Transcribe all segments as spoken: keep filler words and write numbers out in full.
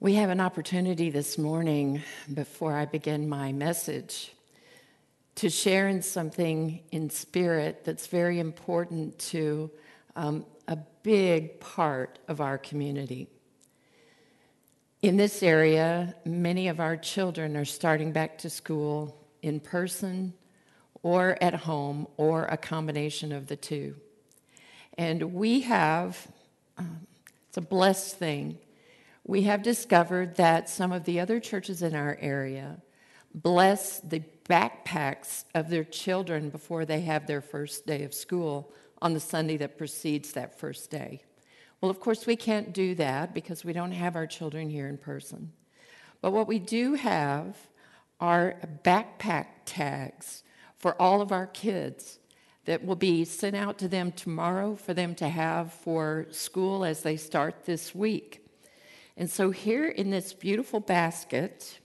We have an opportunity this morning, before I begin my message, to share in something in spirit that's very important to um, a big part of our community. In this area, many of our children are starting back to school in person or at home or a combination of the two. And we have, um, it's a blessed thing, we have discovered that some of the other churches in our area bless the backpacks of their children before they have their first day of school on the Sunday that precedes that first day. Well, of course, we can't do that because we don't have our children here in person. But what we do have are backpack tags for all of our kids that will be sent out to them tomorrow for them to have for school as they start this week. And so here in this beautiful basket,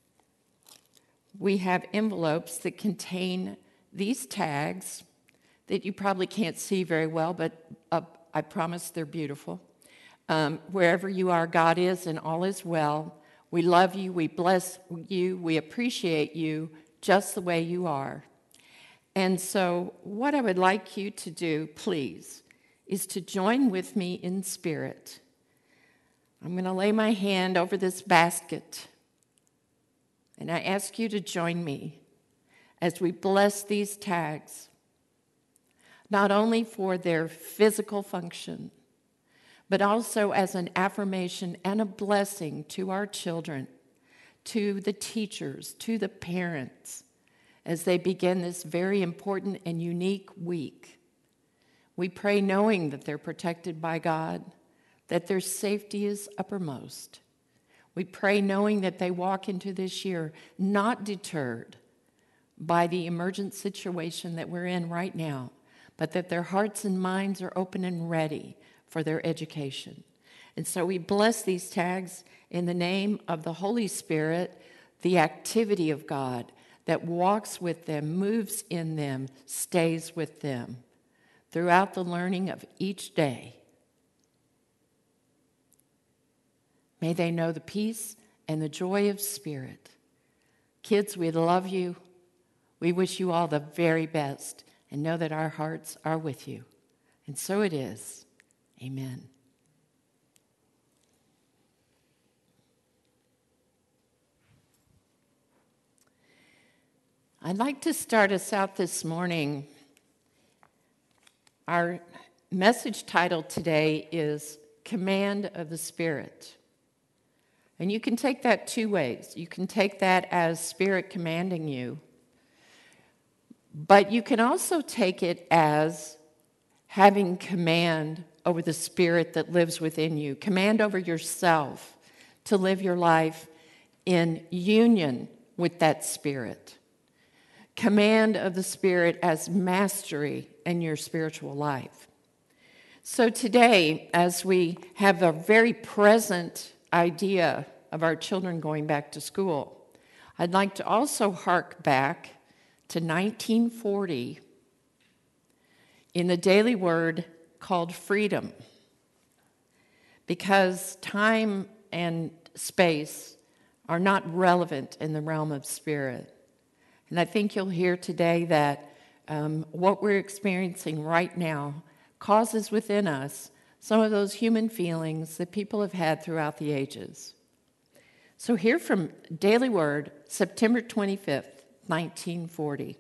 we have envelopes that contain these tags that you probably can't see very well, but uh, I promise they're beautiful. Um, wherever you are, God is and all is well. We love you, we bless you, we appreciate you just the way you are. And so what I would like you to do, please, is to join with me in spirit. I'm going to lay my hand over this basket, and I ask you to join me as we bless these tags, not only for their physical function, but also as an affirmation and a blessing to our children, to the teachers, to the parents, as they begin this very important and unique week. We pray knowing that they're protected by God, that their safety is uppermost. We pray knowing that they walk into this year not deterred by the emergent situation that we're in right now, but that their hearts and minds are open and ready for their education. And so we bless these tags in the name of the Holy Spirit, the activity of God that walks with them, moves in them, stays with them throughout the learning of each day. May they know the peace and the joy of spirit. Kids, we love you. We wish you all the very best and know that our hearts are with you. And so it is. Amen. I'd like to start us out this morning. Our message title today is Command of the Spirit. And you can take that two ways. You can take that as Spirit commanding you, but you can also take it as having command over the Spirit that lives within you, command over yourself to live your life in union with that Spirit. Command of the Spirit as mastery in your spiritual life. So today, as we have a very present idea of our children going back to school, I'd like to also hark back to nineteen forty in the daily word called freedom, because time and space are not relevant in the realm of spirit. And I think you'll hear today that um, what we're experiencing right now causes within us some of those human feelings that people have had throughout the ages. So here from Daily Word, September twenty-fifth, nineteen forty.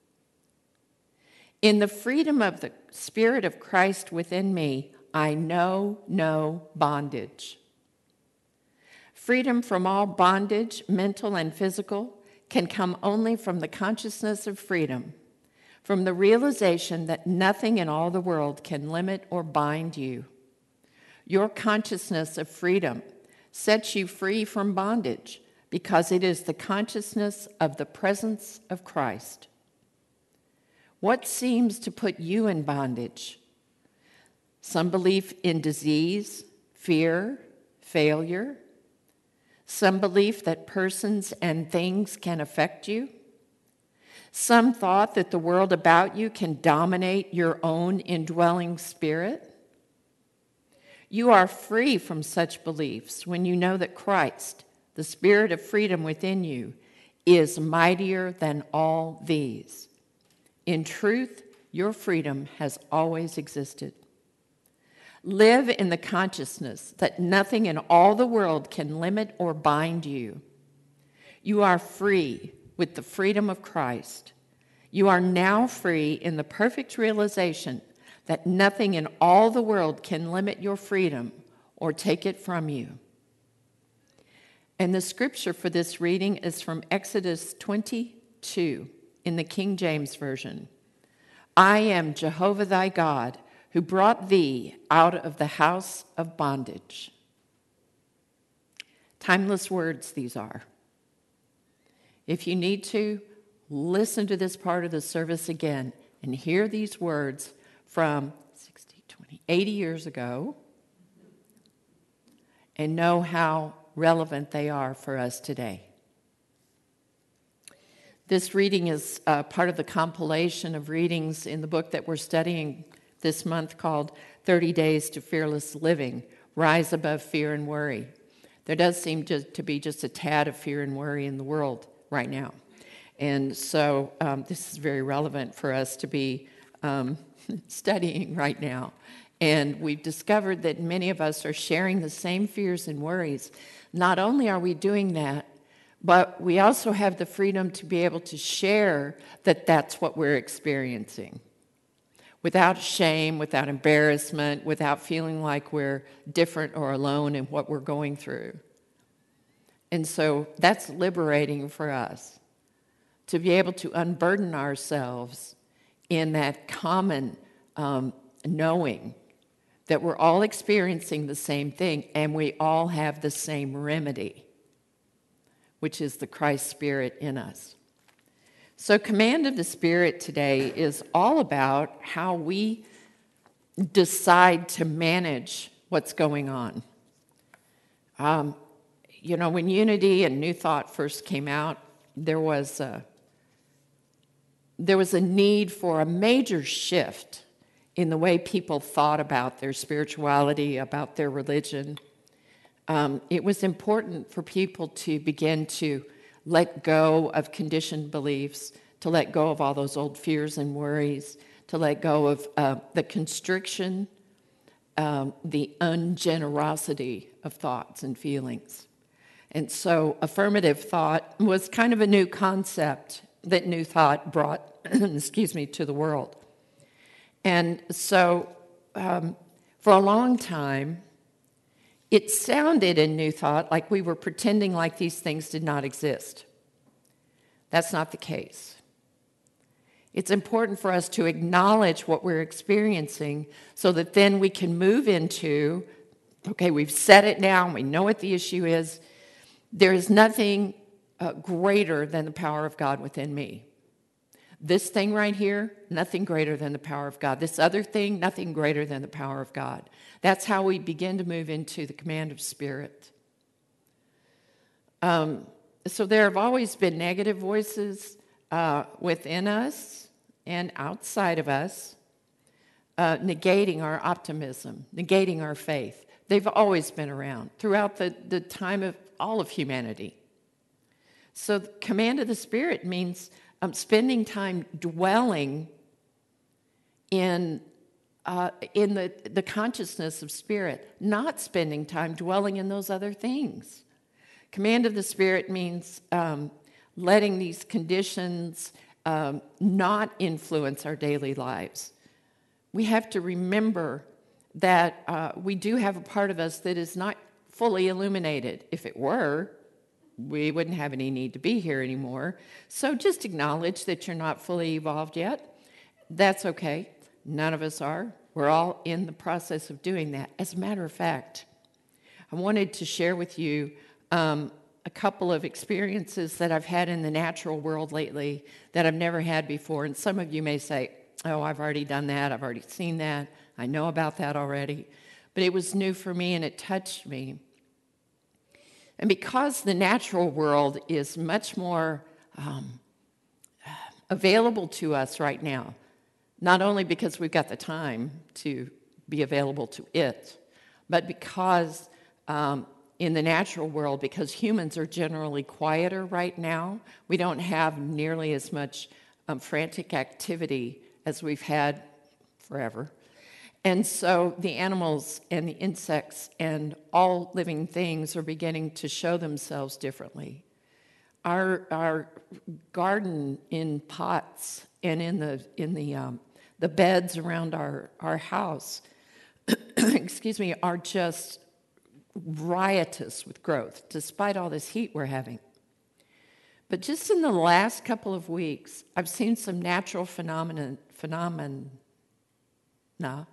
In the freedom of the Spirit of Christ within me, I know no bondage. Freedom from all bondage, mental and physical, can come only from the consciousness of freedom, from the realization that nothing in all the world can limit or bind you. Your consciousness of freedom sets you free from bondage because it is the consciousness of the presence of Christ. What seems to put you in bondage? Some belief in disease, fear, failure. Some belief that persons and things can affect you. Some thought that the world about you can dominate your own indwelling spirit. You are free from such beliefs when you know that Christ, the Spirit of freedom within you, is mightier than all these. In truth, your freedom has always existed. Live in the consciousness that nothing in all the world can limit or bind you. You are free with the freedom of Christ. You are now free in the perfect realization that nothing in all the world can limit your freedom or take it from you. And the scripture for this reading is from Exodus twenty-two in the King James Version. I am Jehovah thy God, who brought thee out of the house of bondage. Timeless words these are. If you need to, listen to this part of the service again and hear these words from sixty, twenty, eighty years ago and know how relevant they are for us today. This reading is uh, part of the compilation of readings in the book that we're studying this month called thirty days to Fearless Living, Rise Above Fear and Worry. There does seem to, to be just a tad of fear and worry in the world right now. And so um, this is very relevant for us to be um, studying right now. And we've discovered that many of us are sharing the same fears and worries. Not only are we doing that, but we also have the freedom to be able to share that that's what we're experiencing. Without shame, without embarrassment, without feeling like we're different or alone in what we're going through. And so that's liberating for us, to be able to unburden ourselves in that common um, knowing that we're all experiencing the same thing and we all have the same remedy, which is the Christ Spirit in us. So Command of the Spirit today is all about how we decide to manage what's going on. Um, you know, when Unity and New Thought first came out, there was a, there was a need for a major shift in the way people thought about their spirituality, about their religion. Um, it was important for people to begin to let go of conditioned beliefs, to let go of all those old fears and worries, to let go of uh, the constriction, um, the ungenerosity of thoughts and feelings. And so affirmative thought was kind of a new concept that New Thought brought, excuse me, to the world. And so um, for a long time, it sounded in New Thought like we were pretending like these things did not exist. That's not the case. It's important for us to acknowledge what we're experiencing so that then we can move into, okay, we've said it now, we know what the issue is. There is nothing uh, greater than the power of God within me. This thing right here, nothing greater than the power of God. This other thing, nothing greater than the power of God. That's how we begin to move into the command of spirit. Um, so there have always been negative voices uh, within us and outside of us, uh, negating our optimism, negating our faith. They've always been around throughout the, the time of all of humanity. So the command of the Spirit means um, spending time dwelling in uh, in the, the consciousness of Spirit, not spending time dwelling in those other things. Command of the Spirit means um, letting these conditions um, not influence our daily lives. We have to remember that uh, we do have a part of us that is not fully illuminated. If it were, we wouldn't have any need to be here anymore. So just acknowledge that you're not fully evolved yet. That's okay. None of us are. We're all in the process of doing that. As a matter of fact, I wanted to share with you um, a couple of experiences that I've had in the natural world lately that I've never had before. And some of you may say, oh, I've already done that. I've already seen that. I know about that already. But it was new for me and it touched me. And because the natural world is much more um, available to us right now, not only because we've got the time to be available to it, But because um, in the natural world, because humans are generally quieter right now, we don't have nearly as much um, frantic activity as we've had forever. And so the animals and the insects and all living things are beginning to show themselves differently. Our, our garden in pots and in the, in the, um, the beds around our, our house, excuse me, are just riotous with growth, despite all this heat we're having. But just in the last couple of weeks, I've seen some natural phenomena, phenomena, phenomena,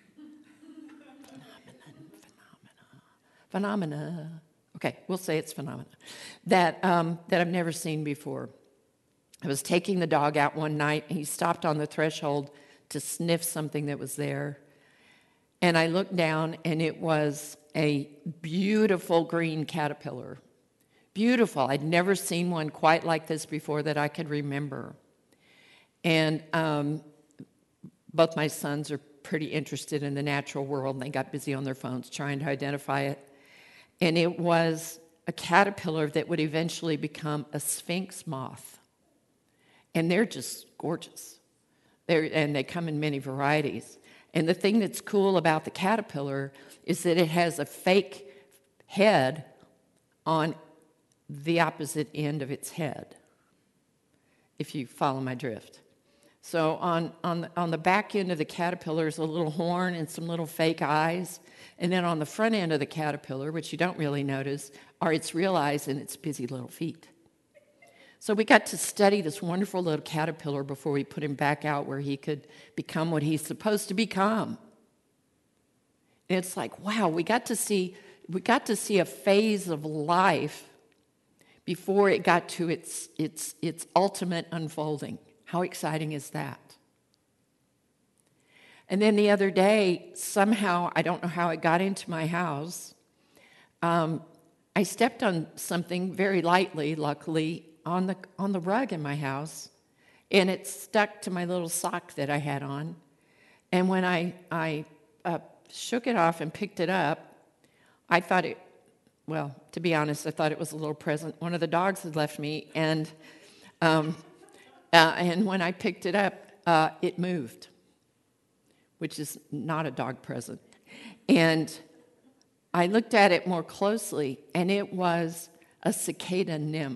phenomena, okay, we'll say it's phenomena, that, um, that I've never seen before. I was taking the dog out one night, and he stopped on the threshold to sniff something that was there. And I looked down, and it was a beautiful green caterpillar. Beautiful. I'd never seen one quite like this before that I could remember. And um, both my sons are pretty interested in the natural world, and they got busy on their phones trying to identify it. And it was a caterpillar that would eventually become a sphinx moth. And they're just gorgeous. They're, and they come in many varieties. And the thing that's cool about the caterpillar is that it has a fake head on the opposite end of its head, if you follow my drift. So on, on, the, on the back end of the caterpillar is a little horn and some little fake eyes. And then on the front end of the caterpillar, which you don't really notice, are its real eyes and its busy little feet. So we got to study this wonderful little caterpillar before we put him back out where he could become what he's supposed to become. And it's like, wow, we got to see, we got to see a phase of life before it got to its, its, its ultimate unfolding. How exciting is that? And then the other day, somehow, I don't know how it got into my house, um, I stepped on something very lightly, luckily, on the on the rug in my house, and it stuck to my little sock that I had on. And when I, I uh, shook it off and picked it up, I thought it, well, to be honest, I thought it was a little present one of the dogs had left me, and um, uh, and when I picked it up, uh, it moved, which is not a dog present. And I looked at it more closely, and it was a cicada nymph,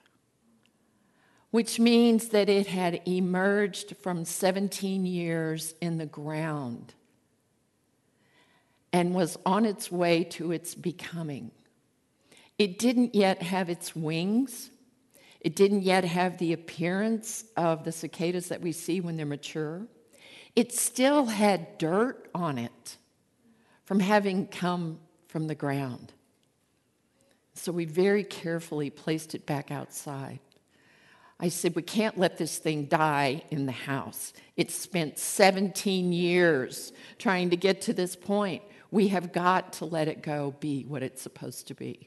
which means that it had emerged from seventeen years in the ground and was on its way to its becoming. It didn't yet have its wings. It didn't yet have the appearance of the cicadas that we see when they're mature. It still had dirt on it from having come from the ground. So we very carefully placed it back outside. I said, we can't let this thing die in the house. It's spent seventeen years trying to get to this point. We have got to let it go be what it's supposed to be.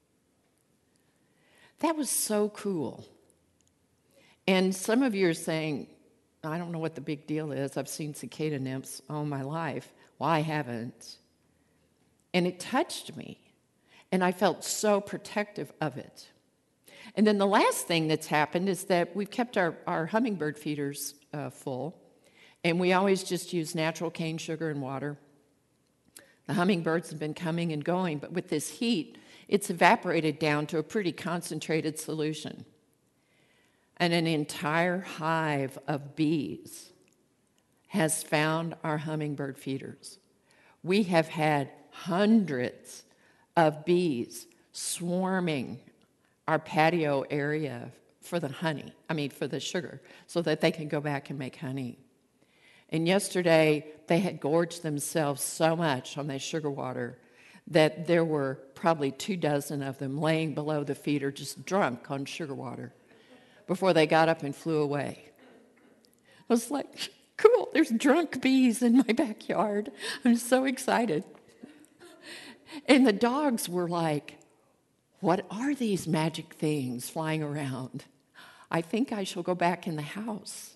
That was so cool. And some of you are saying, I don't know what the big deal is. I've seen cicada nymphs all my life. Well, I haven't. And it touched me. And I felt so protective of it. And then the last thing that's happened is that we've kept our, our hummingbird feeders uh, full. And we always just use natural cane sugar and water. The hummingbirds have been coming and going, but with this heat, it's evaporated down to a pretty concentrated solution. And an entire hive of bees has found our hummingbird feeders. We have had hundreds of bees swarming our patio area for the honey, I mean for the sugar, so that they can go back and make honey. And yesterday, they had gorged themselves so much on that sugar water that there were probably two dozen of them laying below the feeder just drunk on sugar water before they got up and flew away. I was like, cool, there's drunk bees in my backyard. I'm so excited. And the dogs were like, what are these magic things flying around? I think I shall go back in the house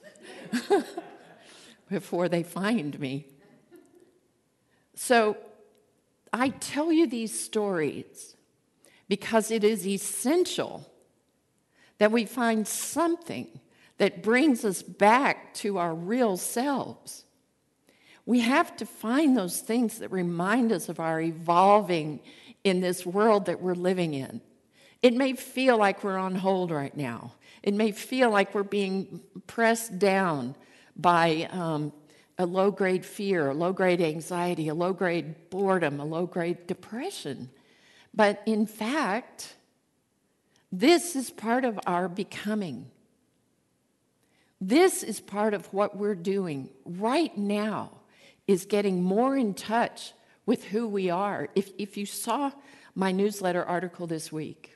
before they find me. So I tell you these stories because it is essential that we find something that brings us back to our real selves. We have to find those things that remind us of our evolving in this world that we're living in. It may feel like we're on hold right now. It may feel like we're being pressed down by um, a low-grade fear, a low-grade anxiety, a low-grade boredom, a low-grade depression. But in fact, this is part of our becoming. This is part of what we're doing right now, is getting more in touch with who we are. If, if you saw my newsletter article this week,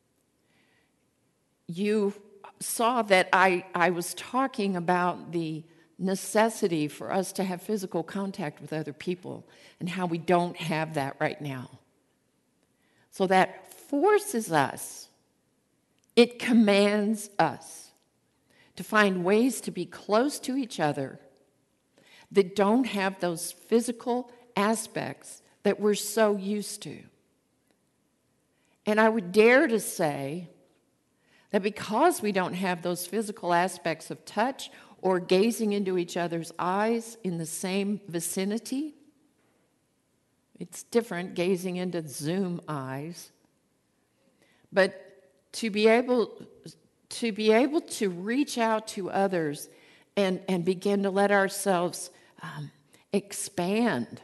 you saw that I, I was talking about the necessity for us to have physical contact with other people and how we don't have that right now. So that forces us, it commands us to find ways to be close to each other that don't have those physical aspects that we're so used to. And I would dare to say that because we don't have those physical aspects of touch or gazing into each other's eyes in the same vicinity, it's different gazing into Zoom eyes, but to be able to be able to reach out to others and, and begin to let ourselves um, expand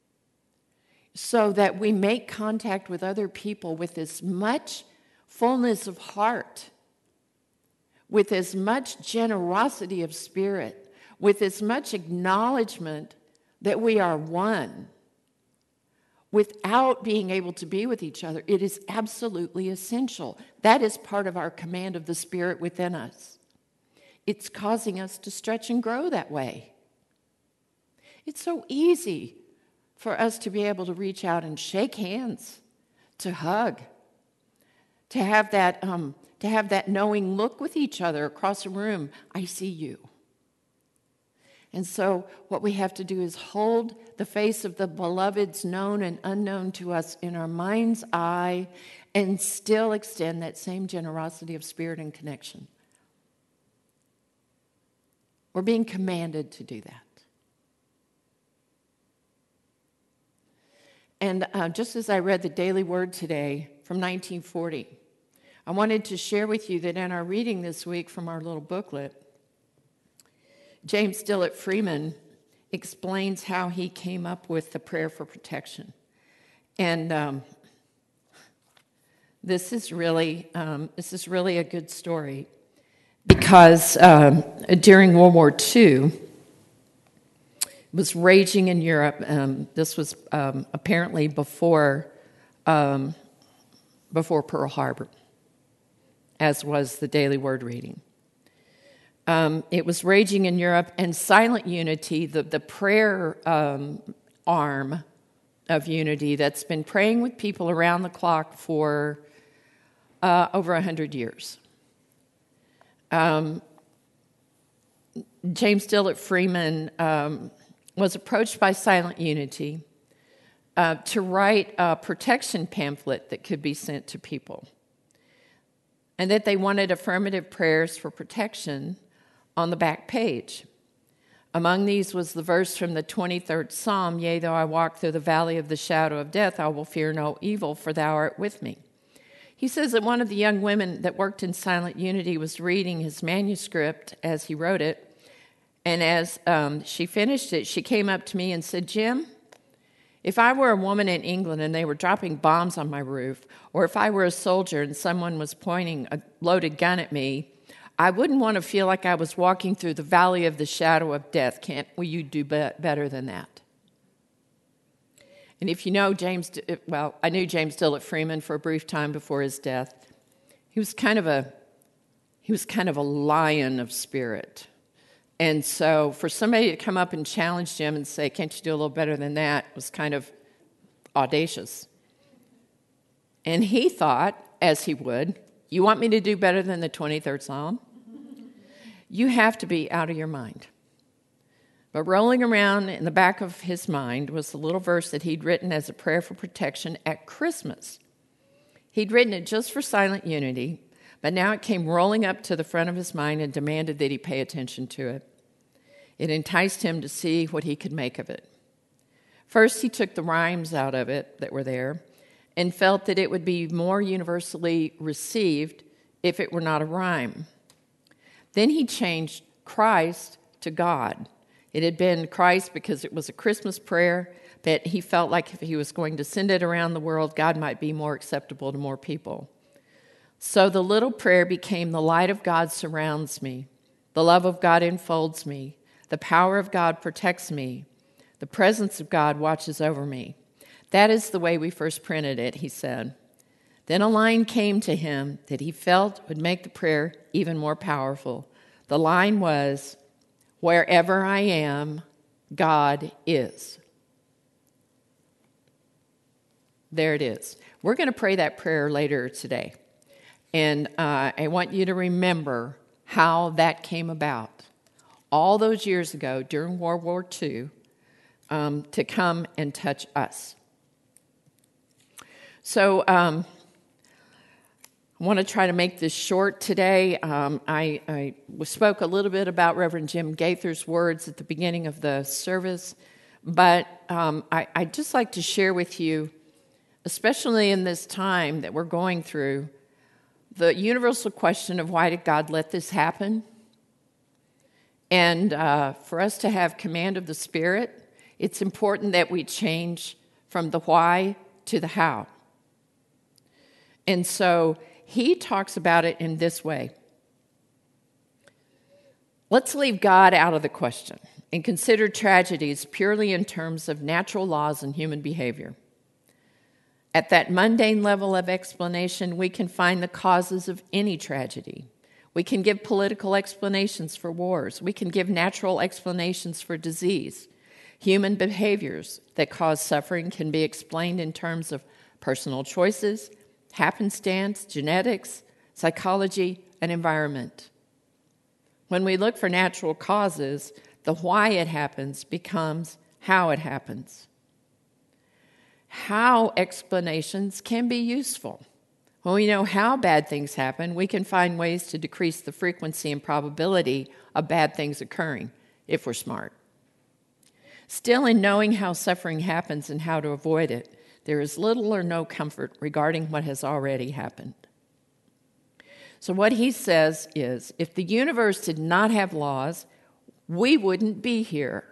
so that we make contact with other people with as much fullness of heart, with as much generosity of spirit, with as much acknowledgement that we are one, without being able to be with each other. It is absolutely essential. That is part of our command of the Spirit within us. It's causing us to stretch and grow that way. It's so easy for us to be able to reach out and shake hands, to hug, to have that um, to have that knowing look with each other across a room. I see you. And so what we have to do is hold the face of the beloveds known and unknown to us in our mind's eye and still extend that same generosity of spirit and connection. We're being commanded to do that. And uh, just as I read the Daily Word today from nineteen forty, I wanted to share with you that in our reading this week from our little booklet, James Dillett Freeman explains how he came up with the prayer for protection. And um, this is really um, this is really a good story because um, during World War Two, it was raging in Europe. Um, this was um, apparently before um, before Pearl Harbor, as was the Daily Word reading. Um, it was raging in Europe, and Silent Unity, the, the prayer um, arm of Unity that's been praying with people around the clock for uh, over one hundred years. Um, James Dillett Freeman um, was approached by Silent Unity uh, to write a protection pamphlet that could be sent to people, and that they wanted affirmative prayers for protection on the back page. Among these was the verse from the twenty-third Psalm, "Yea, though I walk through the valley of the shadow of death, I will fear no evil, for thou art with me." He says that one of the young women that worked in Silent Unity was reading his manuscript as he wrote it, and as um, she finished it, she came up to me and said, "Jim, if I were a woman in England and they were dropping bombs on my roof, or if I were a soldier and someone was pointing a loaded gun at me, I wouldn't want to feel like I was walking through the valley of the shadow of death. Can't will you do be- better than that?" And if you know James, well, I knew James Dillett Freeman for a brief time before his death. He was kind of a, he was kind of a lion of spirit. And so for somebody to come up and challenge Jim and say, "Can't you do a little better than that?" was kind of audacious. And he thought, as he would, "You want me to do better than the twenty-third Psalm? You have to be out of your mind. But rolling around in the back of his mind was the little verse that he'd written as a prayer for protection at Christmas. He'd written it just for Silent Unity, but now it came rolling up to the front of his mind and demanded that he pay attention to it. It enticed him to see what he could make of it. First, he took the rhymes out of it that were there and felt that it would be more universally received if it were not a rhyme. Then he changed Christ to God. It had been Christ because it was a Christmas prayer, but he felt like if he was going to send it around the world, God might be more acceptable to more people. So the little prayer became the light of God surrounds me, the love of God enfolds me, the power of God protects me, the presence of God watches over me. That is the way we first printed it, he said. Then a line came to him that he felt would make the prayer even more powerful. The line was, "Wherever I am, God is." There it is. We're going to pray that prayer later today. And uh, I want you to remember how that came about all those years ago during World War Two um, to come and touch us. So um, I want to try to make this short today. Um, I, I spoke a little bit about Reverend Jim Gaither's words at the beginning of the service, but um, I, I'd just like to share with you, especially in this time that we're going through, the universal question of why did God let this happen? And uh, for us to have command of the Spirit, it's important that we change from the why to the how. And so he talks about it in this way. Let's leave God out of the question and consider tragedies purely in terms of natural laws and human behavior. At that mundane level of explanation, we can find the causes of any tragedy. We can give political explanations for wars. We can give natural explanations for disease. Human behaviors that cause suffering can be explained in terms of personal choices, happenstance, genetics, psychology, and environment. When we look for natural causes, the why it happens becomes how it happens. How explanations can be useful. When we know how bad things happen, we can find ways to decrease the frequency and probability of bad things occurring, if we're smart. Still, in knowing how suffering happens and how to avoid it, there is little or no comfort regarding what has already happened. So what he says is, if the universe did not have laws, we wouldn't be here.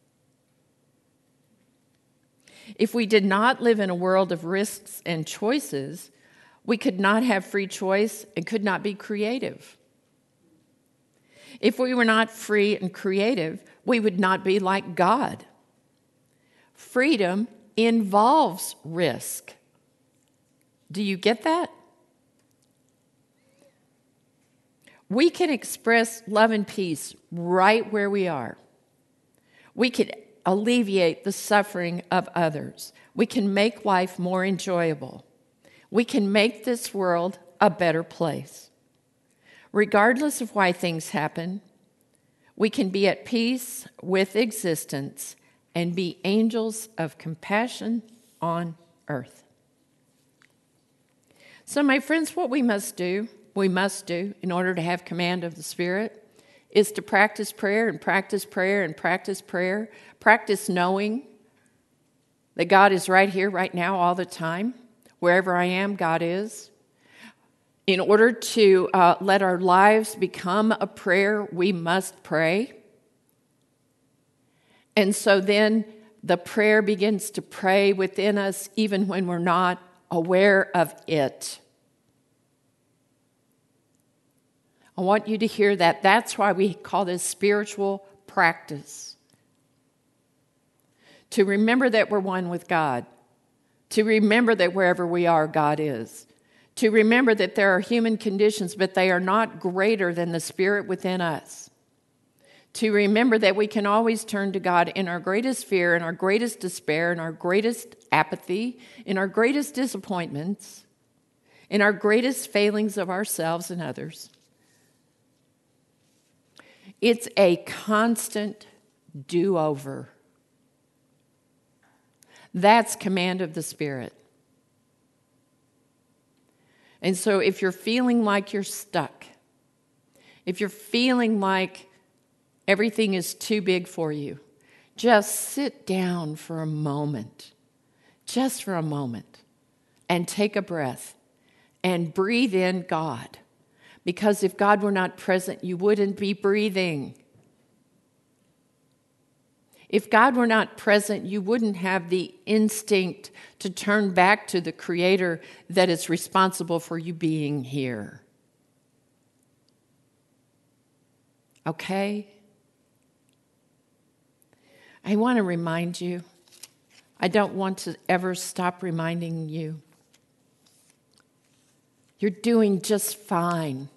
If we did not live in a world of risks and choices, we could not have free choice and could not be creative. If we were not free and creative, we would not be like God. Freedom involves risk. Do you get that? We can express love and peace right where we are. We can alleviate the suffering of others. We can make life more enjoyable. We can make this world a better place. Regardless of why things happen, we can be at peace with existence and be angels of compassion on earth. So, my friends, what we must do, we must do in order to have command of the Spirit is to practice prayer and practice prayer and practice prayer. Practice knowing that God is right here, right now, all the time. Wherever I am, God is. In order to uh, let our lives become a prayer, we must pray. And so then the prayer begins to pray within us even when we're not aware of it. I want you to hear that. That's why we call this spiritual practice. To remember that we're one with God. To remember that wherever we are, God is. To remember that there are human conditions, but they are not greater than the Spirit within us. To remember that we can always turn to God in our greatest fear, in our greatest despair, in our greatest apathy, in our greatest disappointments, in our greatest failings of ourselves and others. It's a constant do-over. That's command of the Spirit. And so if you're feeling like you're stuck, if you're feeling like everything is too big for you, just sit down for a moment, just for a moment, and take a breath and breathe in God. Because if God were not present, you wouldn't be breathing. If God were not present, you wouldn't have the instinct to turn back to the Creator that is responsible for you being here. Okay? I want to remind you. I don't want to ever stop reminding you. You're doing just fine.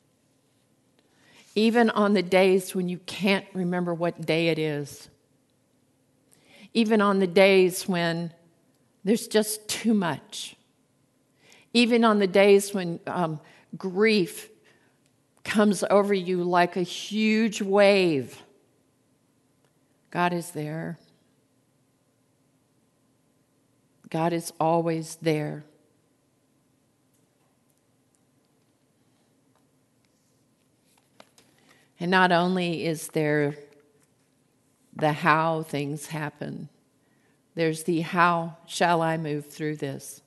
Even on the days when you can't remember what day it is. Even on the days when there's just too much. Even on the days when um, grief comes over you like a huge wave. God is there. God is always there. And not only is there the how things happen, there's the how shall I move through this?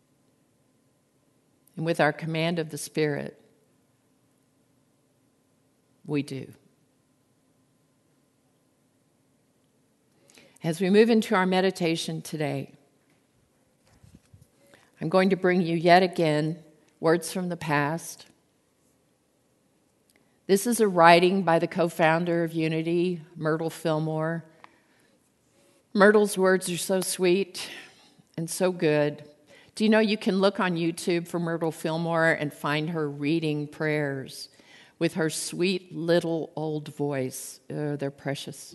And with our command of the Spirit, we do. As we move into our meditation today, I'm going to bring you yet again words from the past. This is a writing by the co-founder of Unity, Myrtle Fillmore. Myrtle's words are so sweet and so good. Do you know you can look on YouTube for Myrtle Fillmore and find her reading prayers with her sweet little old voice? Oh, they're precious.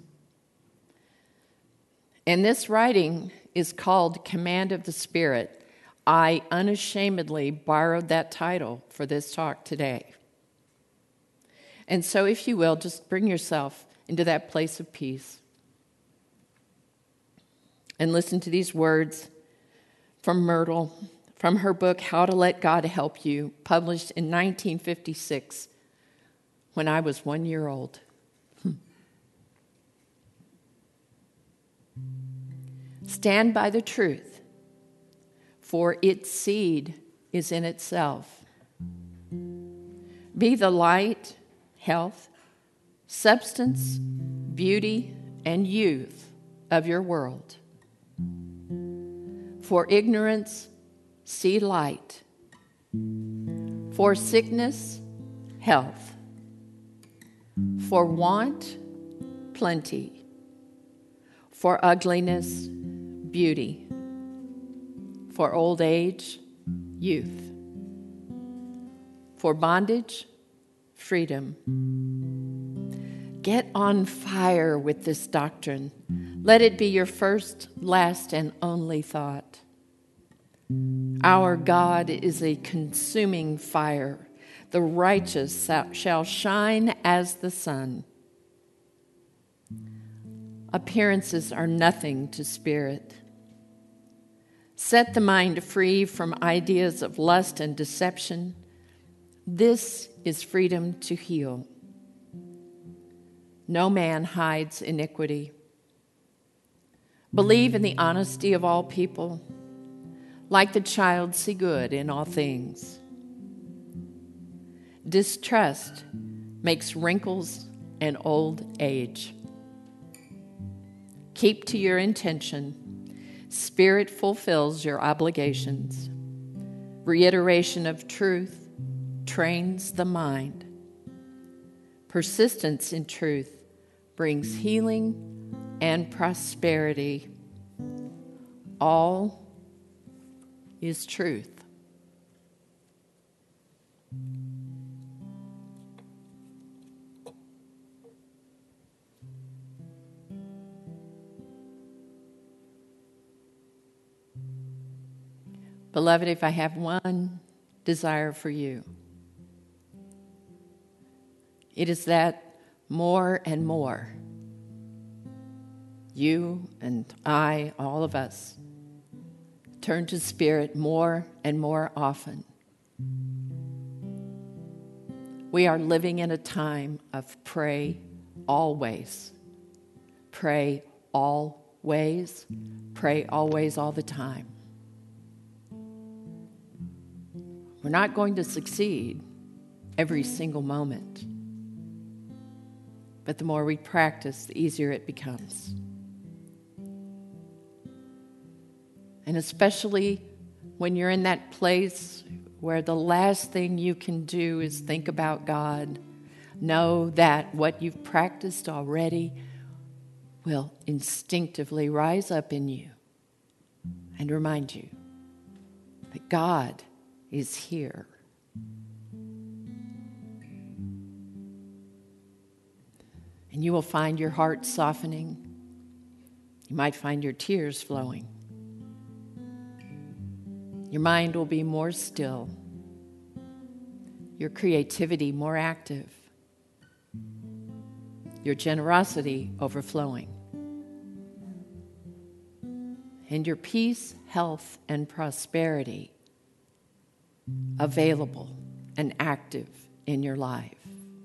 And this writing is called Command of the Spirit. I unashamedly borrowed that title for this talk today. And so, if you will, just bring yourself into that place of peace. And listen to these words from Myrtle, from her book, How to Let God Help You, published in nineteen fifty-six, when I was one year old. Stand by the truth, for its seed is in itself. Be the light, health, substance, beauty, and youth of your world. For ignorance, see light. For sickness, health. For want, plenty. For ugliness, beauty. For old age, youth. For bondage, freedom. Get on fire with this doctrine. Let it be your first, last, and only thought. Our God is a consuming fire. The righteous shall shine as the sun. Appearances are nothing to spirit. Set the mind free from ideas of lust and deception. This is freedom to heal. No man hides iniquity. Believe in the honesty of all people. Like the child, see good in all things. Distrust makes wrinkles and old age. Keep to your intention. Spirit fulfills your obligations. Reiteration of truth trains the mind. Persistence in truth brings healing and prosperity. All is truth. Beloved, if I have one desire for you, it is that more and more you and I, all of us, turn to Spirit more and more often. We are living in a time of pray always. Pray always. Pray always all the time. We're not going to succeed every single moment. But the more we practice, the easier it becomes. And especially when you're in that place where the last thing you can do is think about God, know that what you've practiced already will instinctively rise up in you and remind you that God is here. And you will find your heart softening. You might find your tears flowing. Your mind will be more still. Your creativity more active. Your generosity overflowing. And your peace, health, and prosperity available and active in your life.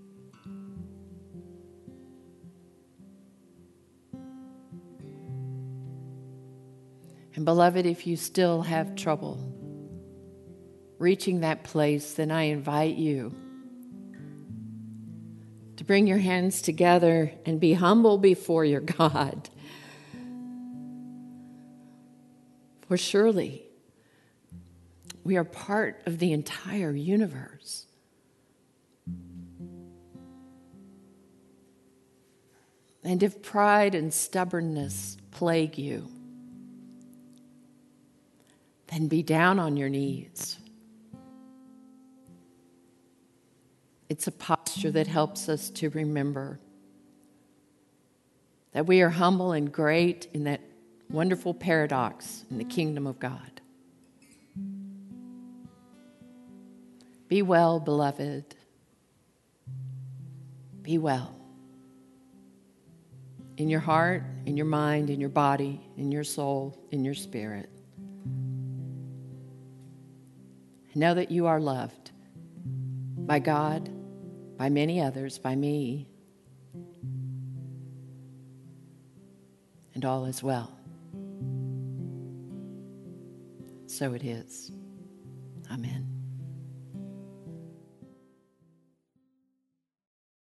And beloved, if you still have trouble reaching that place, then I invite you to bring your hands together and be humble before your God. For surely we are part of the entire universe. And if pride and stubbornness plague you, then be down on your knees. It's a posture that helps us to remember that we are humble and great in that wonderful paradox in the kingdom of God. Be well, beloved. Be well. In your heart, in your mind, in your body, in your soul, in your spirit. Know that you are loved by God, by many others, by me, and all is well. So it is. Amen.